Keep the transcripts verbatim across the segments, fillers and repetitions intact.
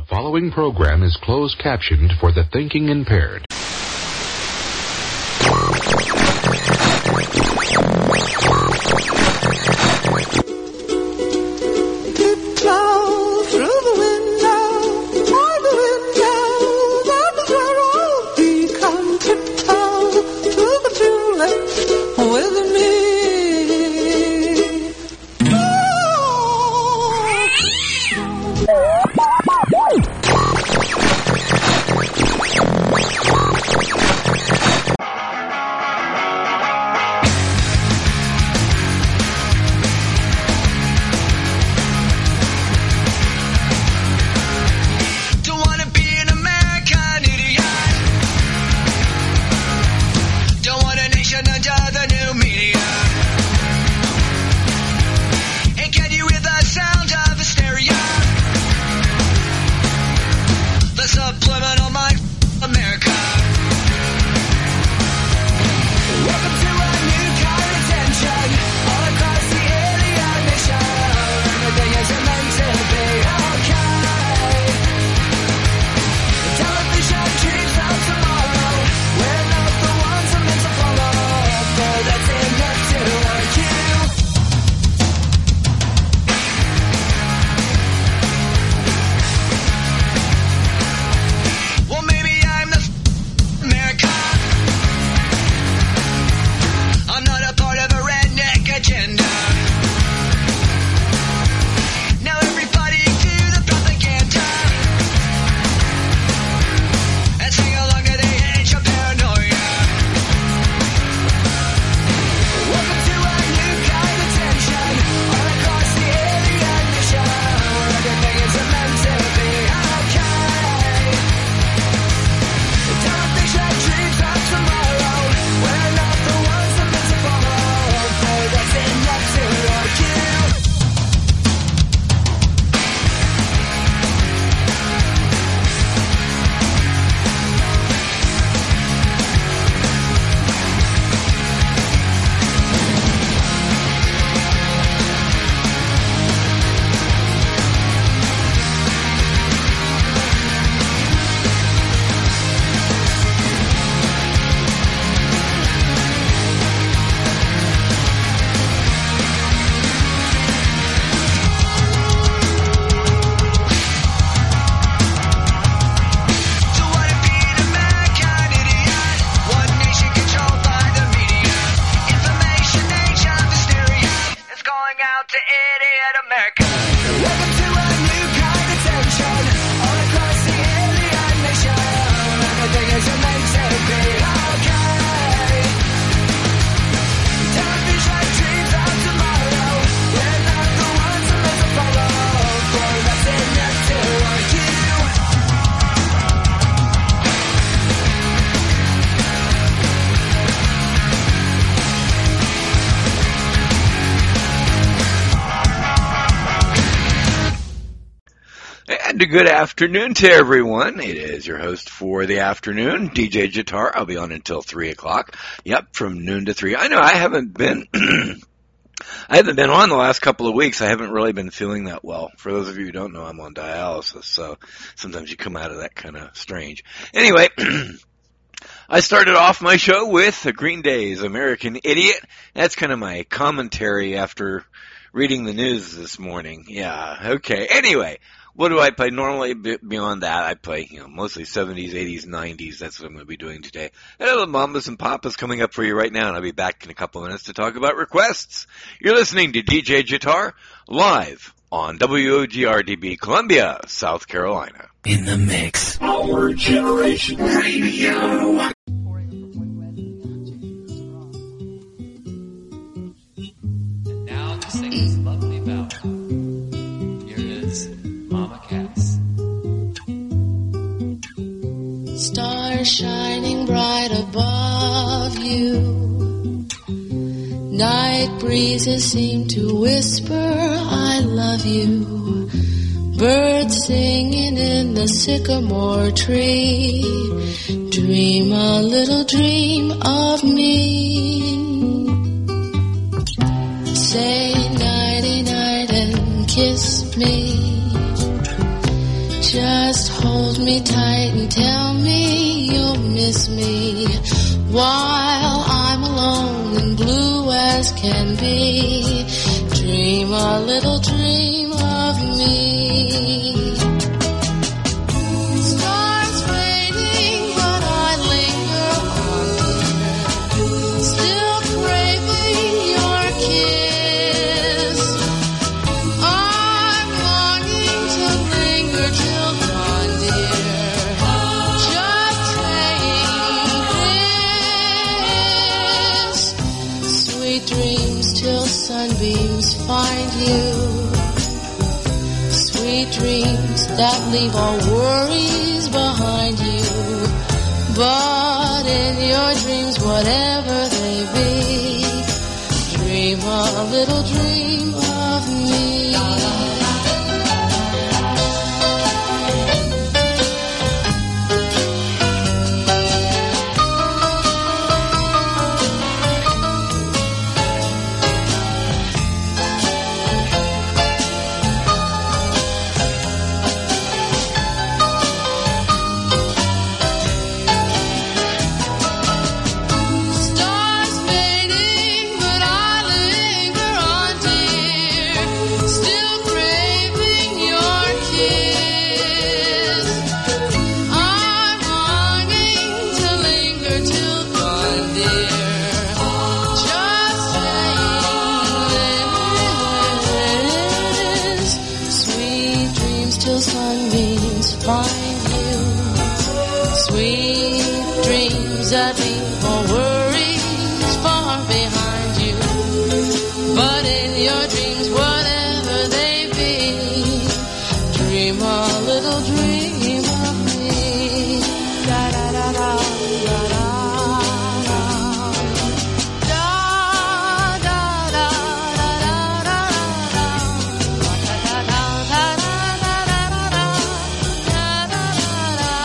The following program is closed captioned for the thinking impaired. Good afternoon to everyone. It is your host for the afternoon, D J Jitar. I'll be on until three o'clock. Yep, from noon to three. I know I haven't been, I haven't been on the last couple of weeks. I haven't really been feeling that well. For those of you who don't know, I'm on dialysis, so sometimes you come out of that kind of strange. Anyway, I started off my show with Green Day's American Idiot. That's kind of my commentary after reading the news this morning. Yeah, okay. Anyway. What do I play? Normally, beyond that, I play, you know, mostly seventies, eighties, nineties. That's what I'm going to be doing today. And a little Mamas and Papas coming up for you right now, and I'll be back in a couple of minutes to talk about requests. You're listening to D J Jitar, live on W O G R D B, Columbia, South Carolina. In the mix. Our Generation Radio. And now to sing this lovely ballad. Mama Cass. Stars shining bright above you. Night breezes seem to whisper, I love you. Birds singing in the sycamore tree. Dream a little dream of me. Say nighty night and kiss me. Just hold me tight and tell me you'll miss me while I'm alone and blue as can be. Dream a little dream of me. Stars fading, but I linger on, dear. Still craving your kiss. I'm longing to linger till dawn, dear. Just saying this. Sweet dreams till sunbeams find you. Sweet dreams that leave all worries behind you. But in your dreams, whatever they be, dream a little dream of me. Stars fading, but I linger on, dear. Still craving your kiss. I'm longing to linger till dawn, dear. Just saying this. Sweet dreams till sunbeams find you. Sweet dreams that leave all worries far behind you. But in your dreams, whatever they be, dream a little dream of me. Da da da da da da da. Da da da da da da da. Da da da da da da da da. Da da da da.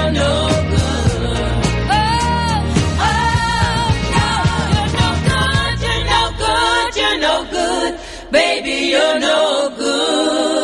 you're no good. Oh, oh, no, you're no good, you're no good, you're no good. Baby, you're no good.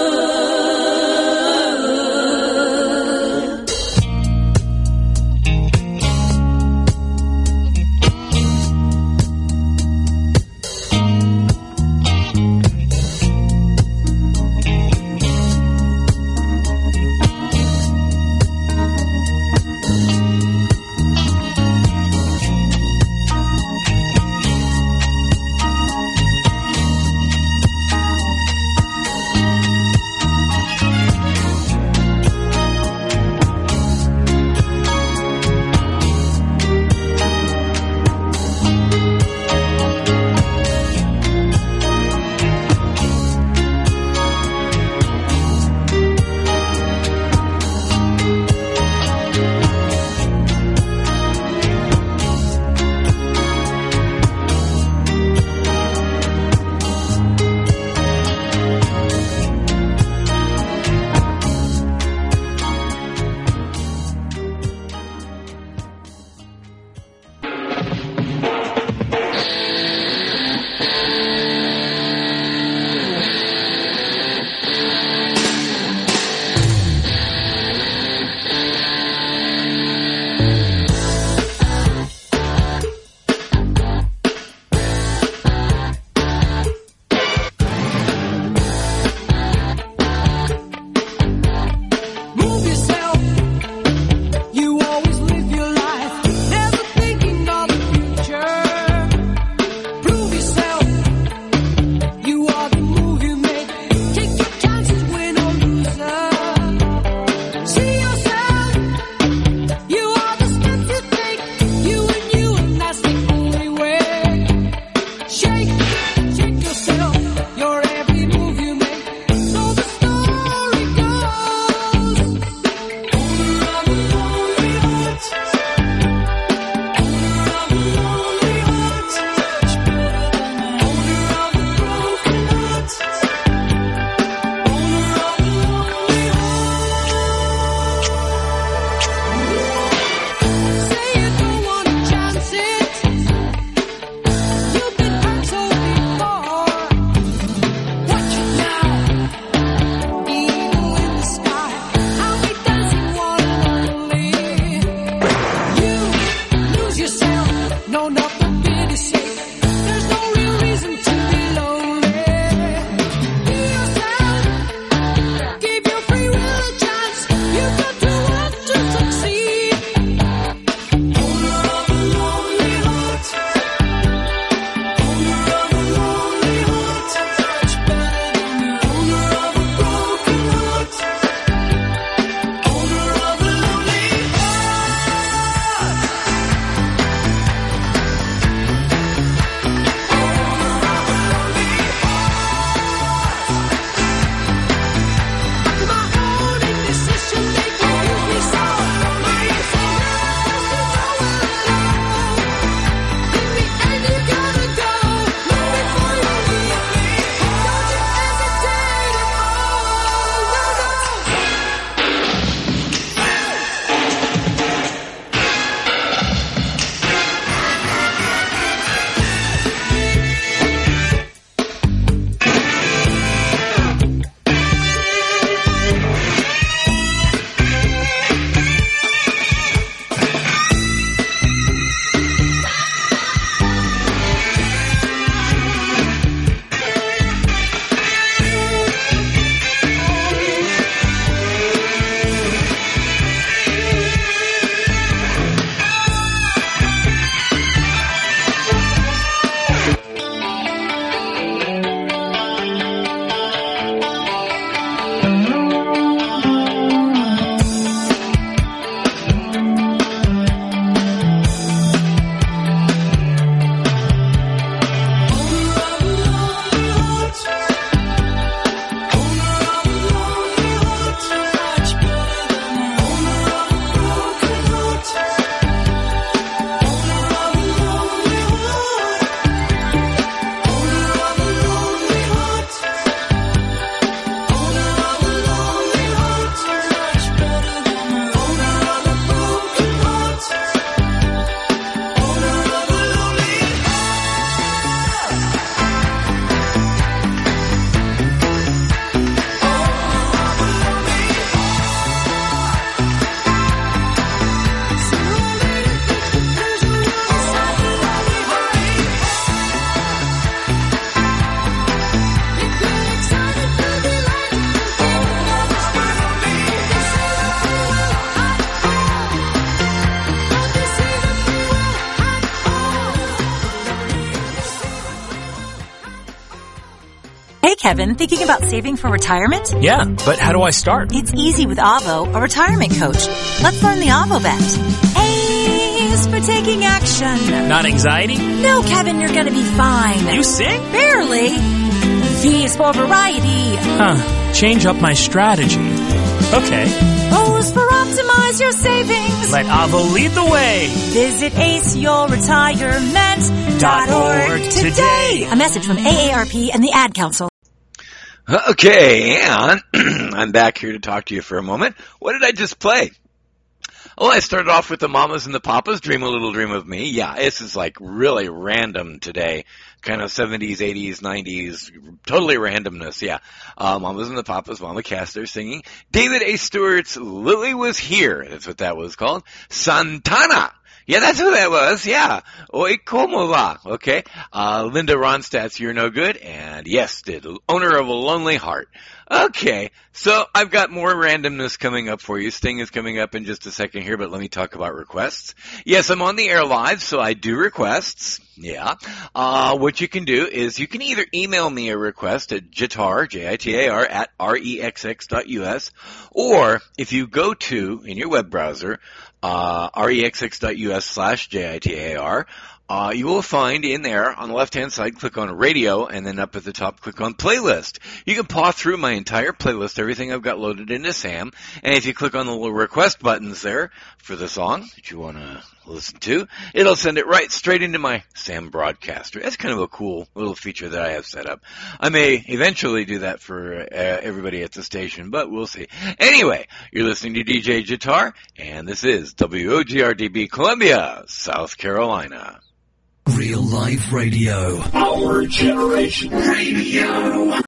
Kevin. Thinking about saving for retirement? Yeah, but how do I start? It's easy with Avo, a retirement coach. Let's learn the Avo bet. A is for taking action. Not anxiety? No, Kevin, you're gonna be fine. You sing? Barely. V is for variety. Huh. Change up my strategy. Okay. O is for optimize your savings. Let Avo lead the way. Visit ace your retirement dot org today. A message from A A R P and the Ad Council. Okay, and I'm back here to talk to you for a moment. What did I just play? Well, I started off with the Mamas and the Papas, Dream a Little Dream of Me. Yeah, this is like really random today. Kind of seventies, eighties, nineties, totally randomness, yeah. Uh, Mamas and the Papas, Mama Castor singing. David A. Stewart's Lily Was Here, that's what that was called. Santana. Yeah, that's who that was, yeah. Oi, como va, okay. Uh, Linda Ronstadt's You're No Good, and yes, the owner of a Lonely Heart. Okay, so I've got more randomness coming up for you. Sting is coming up in just a second here, but let me talk about requests. Yes, I'm on the air live, so I do requests. Yeah. Uh, what you can do is you can either email me a request at jitar, J I T A R, at rexx dot U S, or if you go to, in your web browser, uh, rexx dot U S slash J I T A R, Uh, you will find in there on the left-hand side, click on radio, and then up at the top, click on playlist. You can paw through my entire playlist, everything I've got loaded into Sam, and if you click on the little request buttons there for the song that you want to listen to, it'll send it right straight into my Sam broadcaster. That's kind of a cool little feature that I have set up. I may eventually do that for uh, everybody at the station, but we'll see. Anyway, you're listening to D J Jitar, and this is W O G R D B Columbia, South Carolina. Real Life Radio. Our Generation Radio.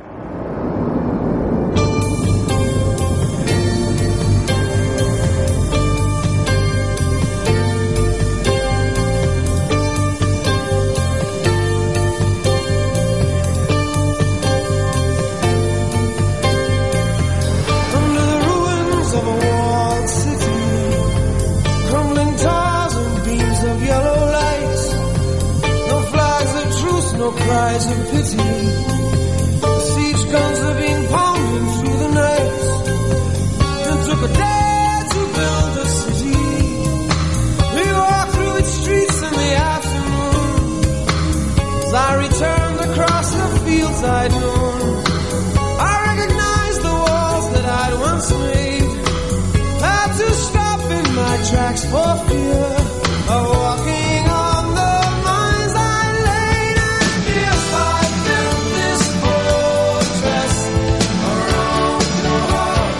Cries of pity. The siege guns have been pounding through the night. It took a day to build a city. We walked through its streets in the afternoon. As I returned across the fields I'd known, I recognized the walls that I'd once made. Had to stop in my tracks for fear of walking on the lines I laid. And if I built this fortress around your heart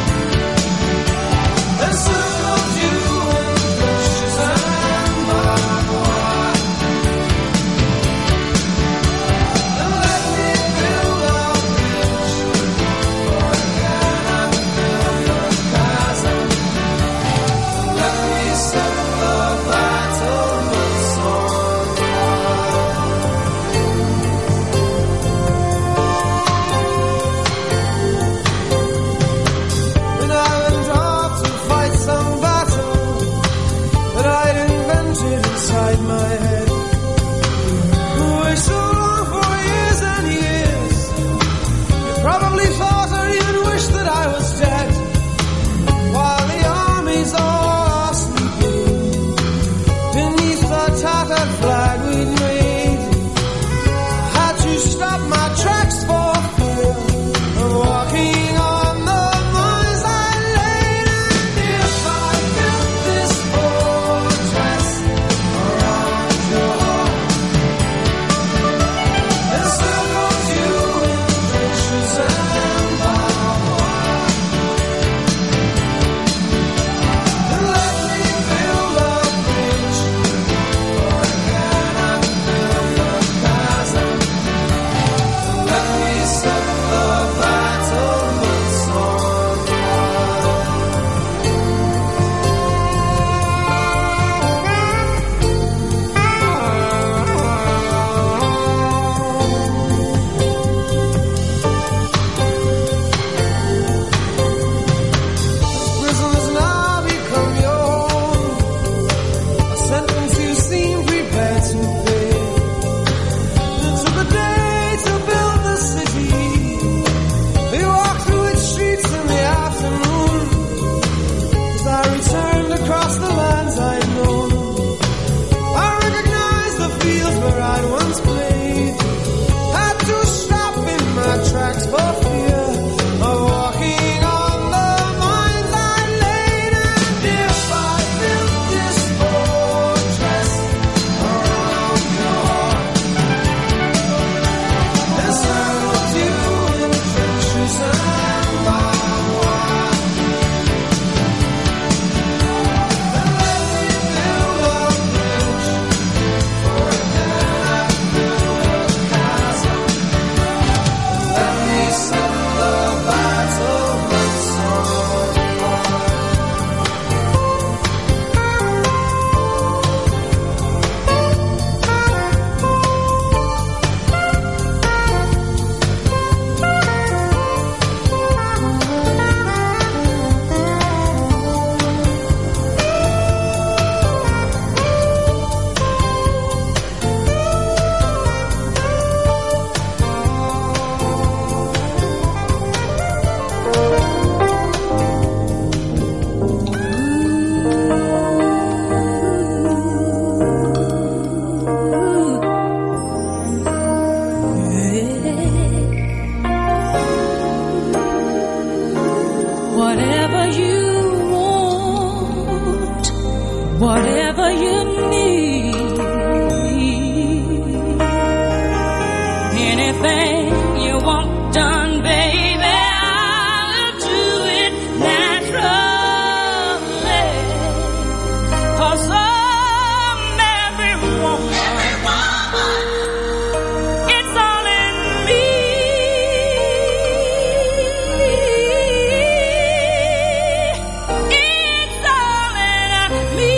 and circled you in bushes and barbed wire, and let me build a bridge for again and fill your chasm, let me set the whatever you need. Anything you want done, baby, I'll do it naturally. 'Cause I'm every woman. Every woman. It's all in me. It's all in me.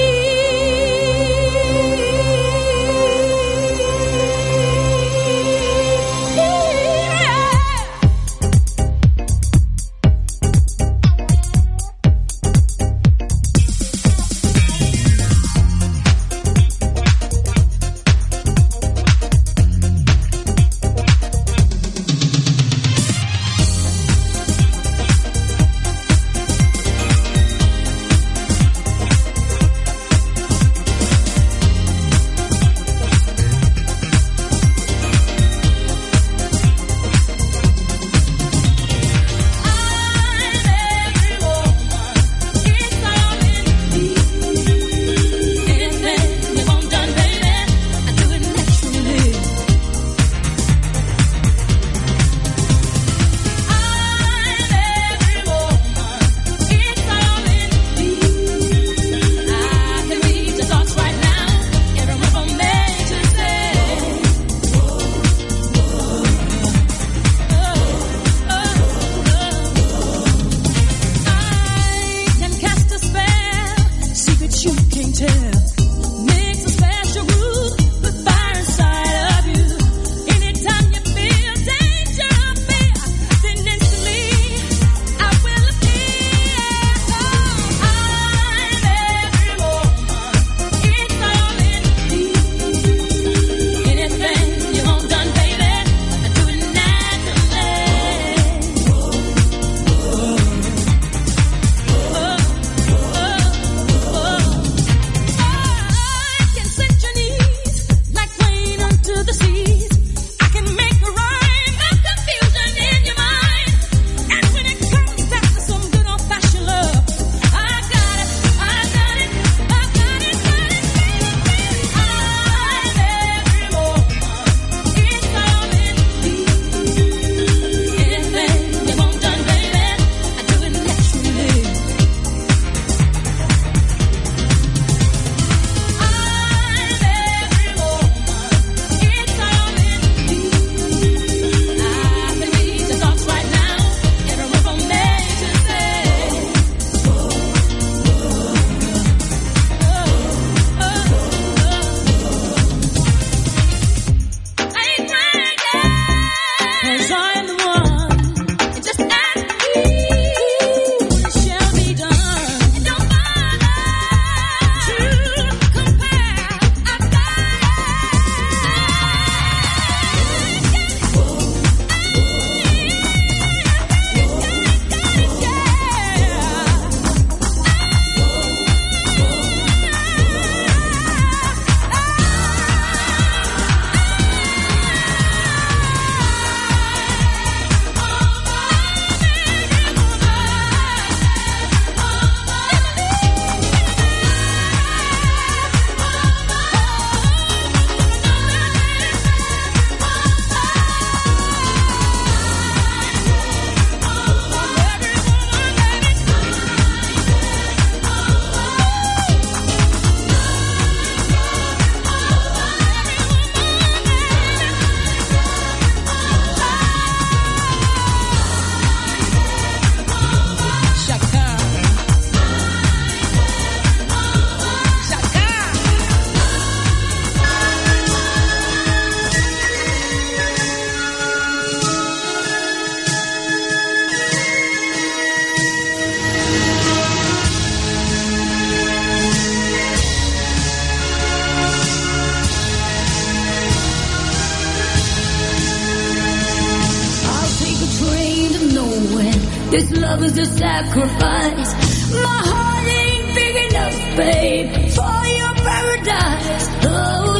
This love is a sacrifice. My heart ain't big enough, babe, for your paradise. Oh,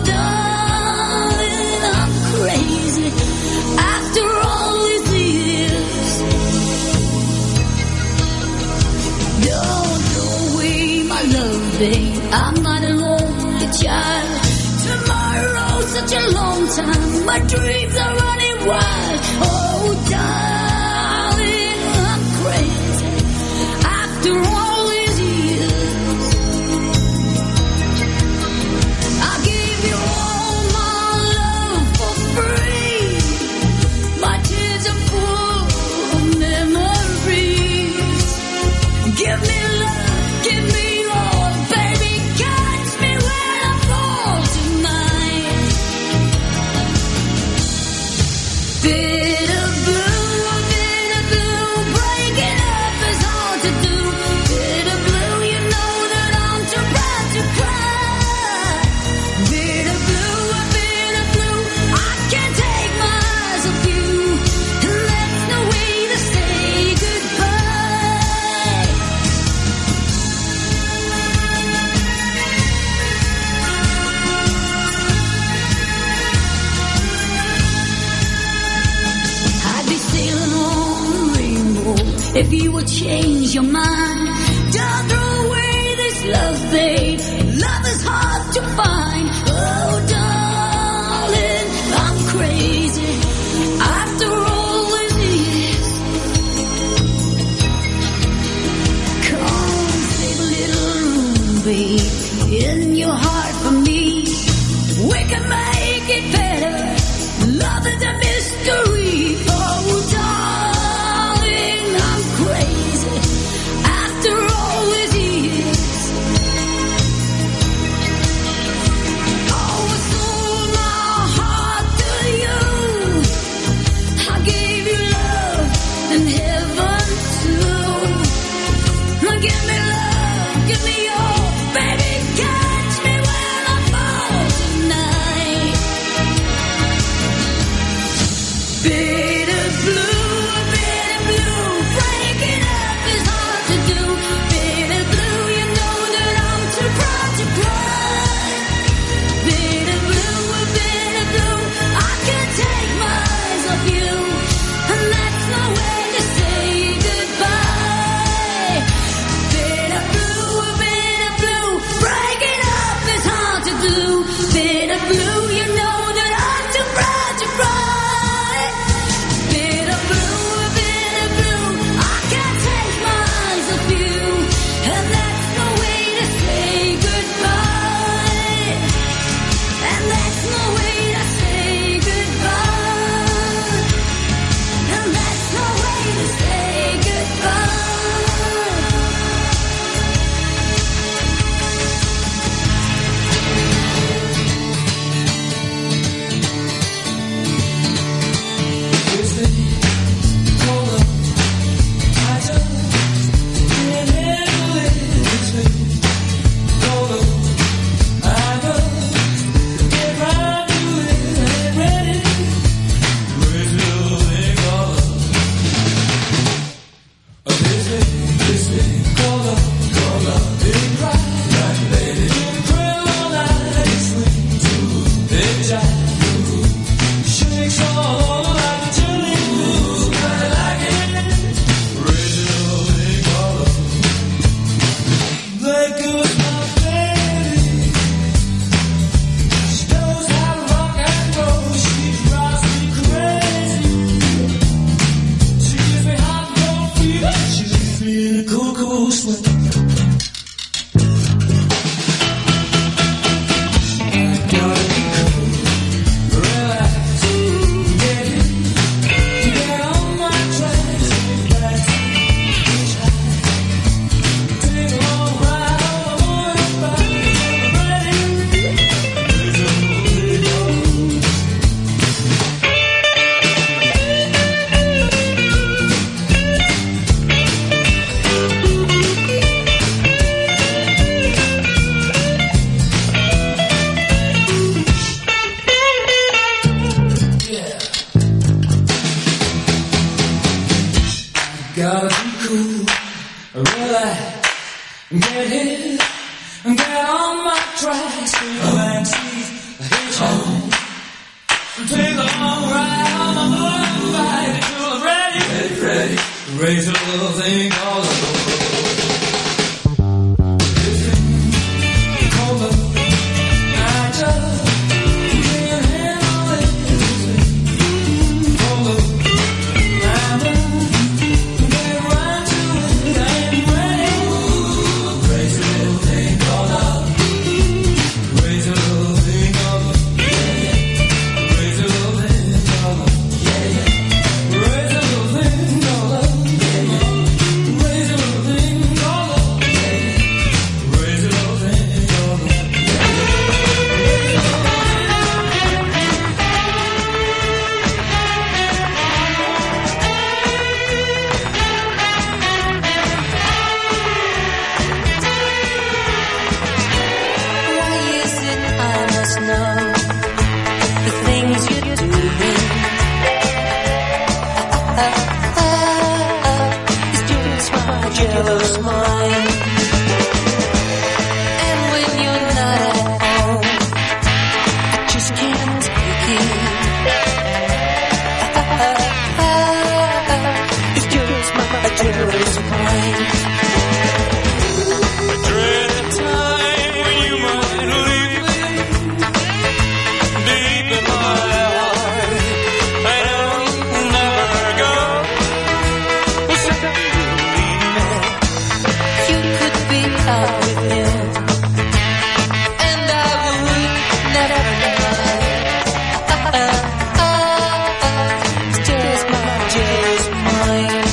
darling, I'm crazy. After all these years, don't throw away my love, babe. I'm not a lonely child. Tomorrow's such a long time. My dreams are running wild. Oh, darling, I'm crazy. After all these years, I gave you all my love for free. My tears are full of memories. Give me love, give me all, baby. Catch me when I fall tonight. Bitter blue, bitter blue, breaking up is hard to do. Bitter blue, you know that I'm too proud to cry. Bitter blue, bitter blue, I can't take my eyes off you, and that's no way to say goodbye. I'd be sailing on the rainbow if you would change your mind. Don't throw away this love, babe. Love is hard to find. Oh, darling, I'm crazy. After all these years, come save a little room, babe, in your heart for me. We can make it better. Love is a mystery. Oh, darling, I'm crazy. After all these years, oh, I sold my heart to you. I gave you love and heaven too. Now give me love, give me all, baby. Catch me when I fall tonight. Bitter blue, bitter blue, breaking up is hard to do. Bitter blue, you know that I'm too proud to cry. Bitter blue, bitter blue, I can't take my eyes off you, and that's no way to say goodbye. Bitter blue, bitter blue, breaking up is hard to do. Bitter blue, you know that I'm too proud to cry. Bitter blue, bitter blue, I can't take my eyes off you, and that's no way to say goodbye. And that's no way to say goodbye. And that's no way to say goodbye. Gotta be cool, relax, get hit, get on my tracks, take a back seat, hitchhike, take a long ride on my motorbike until I'm ready, ready, ready, raise a little thing called a It's just my jealous mind. And when you're not at home, I just can't take it. It's just my jealous mind. I dread the time when you might leave me deep in my heart. I know you'll never go. Well, someday you'll leave me. You could be out with him, and I would never mind. It's just my jealous mind.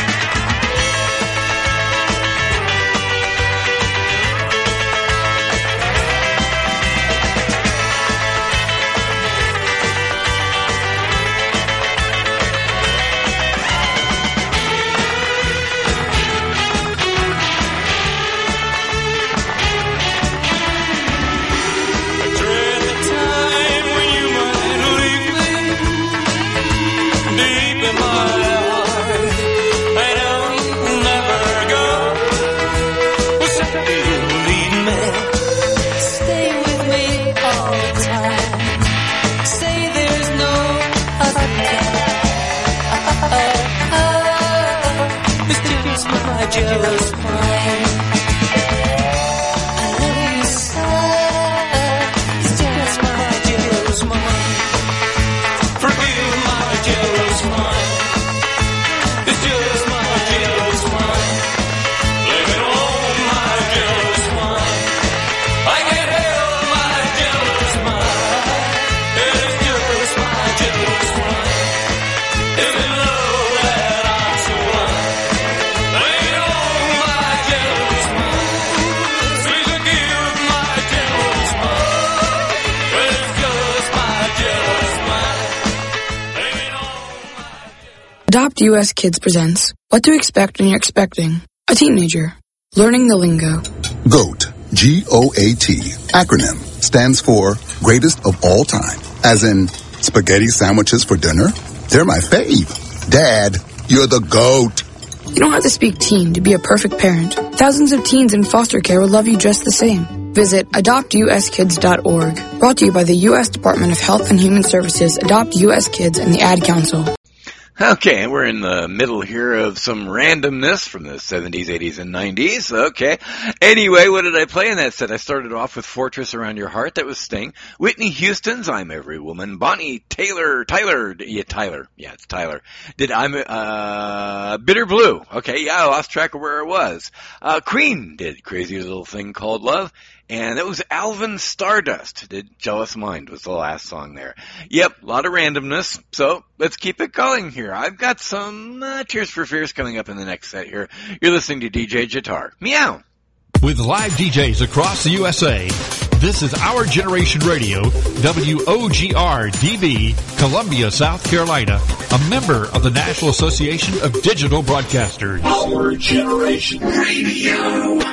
Dread the time when you might leave me deep in my heart. I know you'll never go. Well, someday you'll leave me. Stay with me all the time. Say there's no other kind. It's just my jealous mind. I love you so. It's just my jealous mind. Forgive my jealous mind. It's just my jealous mind. Blame it on my jealous mind. I can't help my jealous mind. It's just my jealous mind. Is it love that I'm so blind? Blame it on my jealous mind. Please forgive my jealous mind. It's just my jealous mind. Blame it on. Adopt U S Kids presents What to Expect When You're Expecting a Teenager. Learning the lingo. GOAT, G O A T, acronym, stands for Greatest of All Time. As in, spaghetti sandwiches for dinner? They're my fave. Dad, you're the GOAT. You don't have to speak teen to be a perfect parent. Thousands of teens in foster care will love you just the same. Visit adopt u s kids dot org. Brought to you by the U S Department of Health and Human Services, Adopt U S Kids, and the Ad Council. Okay, we're in the middle here of some randomness from the seventies, eighties, and nineties. Okay. Anyway, what did I play in that set? I started off with Fortress Around Your Heart. That was Sting. Whitney Houston's I'm Every Woman. Bonnie Taylor, Tyler, yeah, Tyler. Yeah, it's Tyler. Did I'm, uh, Bitter Blue. Okay, yeah, I lost track of where I was. Uh, Queen did Crazy Little Thing Called Love. And that was Alvin Stardust. Did Jealous Mind was the last song there. Yep, a lot of randomness. So let's keep it going here. I've got some uh, Tears for Fears coming up in the next set here. You're listening to D J Jattar. Meow. With live D Js across the U S A, this is Our Generation Radio, W O G R D B, Columbia, South Carolina, a member of the National Association of Digital Broadcasters. Our Generation Radio.